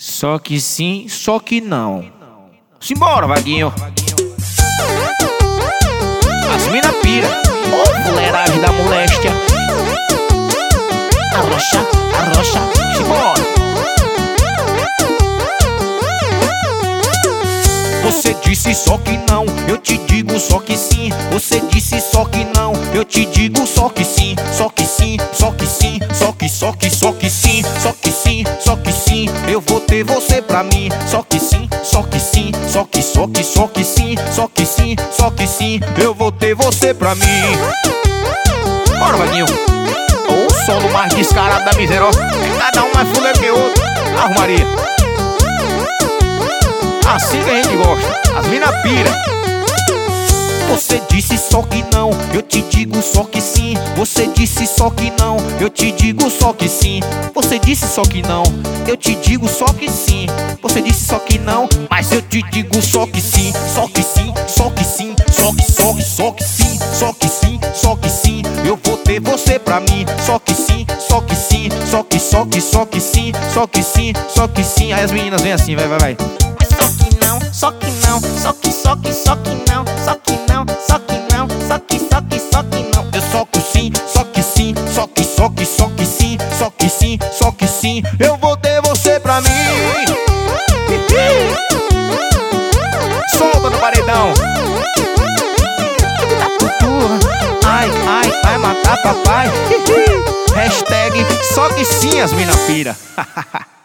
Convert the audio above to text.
Só que sim, só que não. Simbora, vaguinho. As mina pira. Ô, fuleiragem da moléstia. Arrocha, arrocha. Simbora. Você disse só que não, eu te digo só que sim. Você disse só que não, eu te digo só que sim. Só que sim, só que sim, só que sim, só que sim. Só que sim, só que sim, eu vou ter você pra mim. Só que sim, só que sim, só que sim. Só que sim, só que sim, eu vou ter você pra mim. Bora, vaguinho. O som do mais descarado da miséria, ó. Cada um mais fuleiro que o outro. Arrumaria. Assim que a gente gosta, as mina pira. Você disse só que não, eu te digo só que sim. Você disse só que não, eu te digo só que sim. Você disse só que não, eu te digo só que sim. Você disse só que não, mas eu te digo só que sim. Só que sim, só que sim, só que sim, só que sim, só que sim, eu vou ter você pra mim. Só que sim, só que sim, só que sim, só que sim, só que sim. Aí as meninas vêm assim, vai. Só que não, só que não, só que não, só que não, só que não. Eu só que sim, só que sim, só que sim, só que sim, eu vou ter você pra mim. Solta no paredão. Ai, vai matar papai. Hashtag só que sim, as mina pira.